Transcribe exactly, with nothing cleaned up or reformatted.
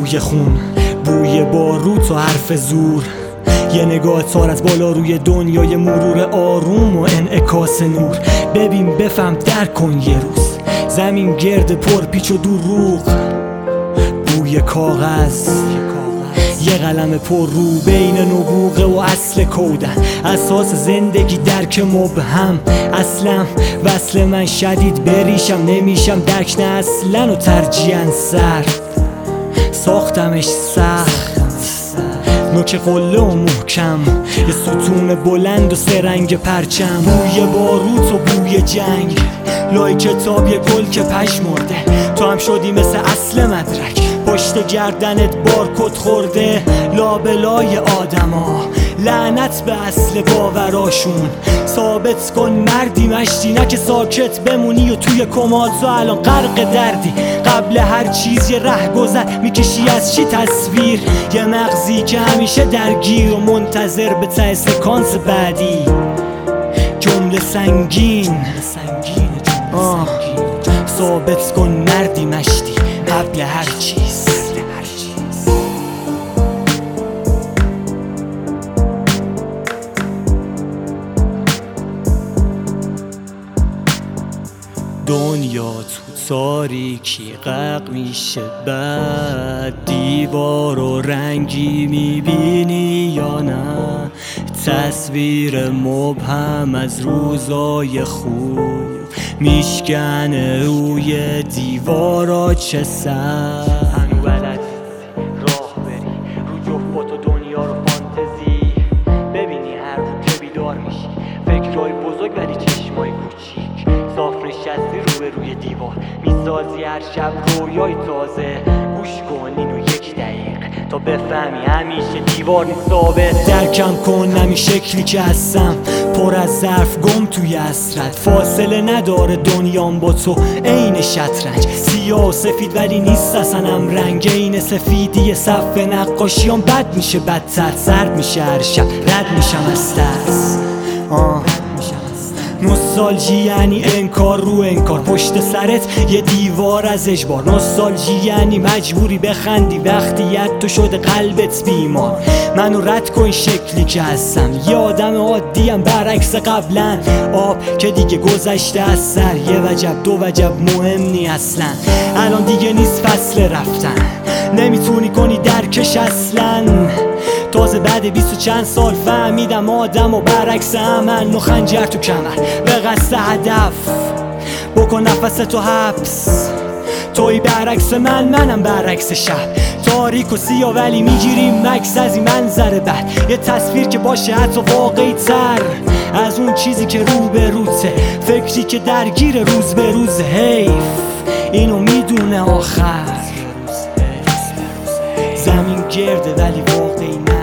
بوی خون، بوی باروت و حرف زور، یه نگاه تار از بالا روی دنیای مرور آروم و انعکاس نور. ببین بفهم درک کن یه روز، زمین گرد پر پیچ و دروغ، بوی کاغذ، یه قلم پر رو بین نبوغه و اصل کودن، اساس زندگی درک مبهم. اصلا وصل من شدید بریشم، نمیشم درک نه اصلا و ترجیحاً سر ساختمش سخت، نوک قله و محکم، یه ستون بلند و سرنگ پرچم. بوی باروت و بوی جنگ، لای کتاب یه گل که پژمرده، تو هم شدی مثل اصل مدرک، پشت گردنت بارکد خورده. لابلای آدما لعنت به اصل باوراشون، ثابت کن مردی مشتی، نه که ساکت بمونی و توی کمات و الان غرق دردی. قبل هر چیز یه ره گذر میکشی از چی تصویر، یه مغزی که همیشه درگیر و منتظر به ته سکانس بعدی. جمله سنگین آه ثابت کن مردی مشتی قبل هر چیز. دنیا تو تاریکی غرق میشه، بعد دیوار و رنگی میبینی یا نه؟ تصویر مبهم از روزای خوب میشکنه روی دیوارا، چه سر هنو بلد راه بری رو جفت و دنیا رو فانتزی ببینی. هر رو که بیدار میشی فکرهای بزرگ ولی چشمای کوچیک، صاف نشستی رو به روی دیوار میسازی هر شب رویای تازه. گوش کن اینو یک دقیقه تا بفهمی همیشه دیوار نیست ثابت. درکم کن نمی شکلی که هستم، پر از ظرف گم توی اسرت، فاصله نداره دنیام با تو عین شطرنج. سیاه و سفید ولی نیست اصلا هم رنگ، عین سفیدی صف نقاشیام بد میشه بدتر، سرد میشه هر شب رد میشم از ترس. آه نوستالژی یعنی انکار رو انکار، پشت سرت یه دیوار از اجبار. نوستالژی یعنی مجبوری بخندی وقتیت تو شده قلبت بیمار. منو رد کن شکلی که هستم، یه آدم عادیم برعکس قبلا. آب که دیگه گذشته از سر، یه وجب دو وجب مهم نی اصلا. الان دیگه نیست فصل رفتن، نمیتونی کنی درکش اصلا. تازه بعد بیست و چند سال فهمیدم آدم و برعکس عمل، و خنجر تو کمر به قصد هدف. بکن نفس تو حبس، توی برعکس من منم برعکس شب. تاریک و سیاه ولی میگیریم مکس از این منظر بد، یه تصویر که باشه حتی واقعی تر از اون چیزی که رو به روته. فکری که درگیر روز به روز، حیف اینو میدونه آخر زمین گرده ولی واقعی نه.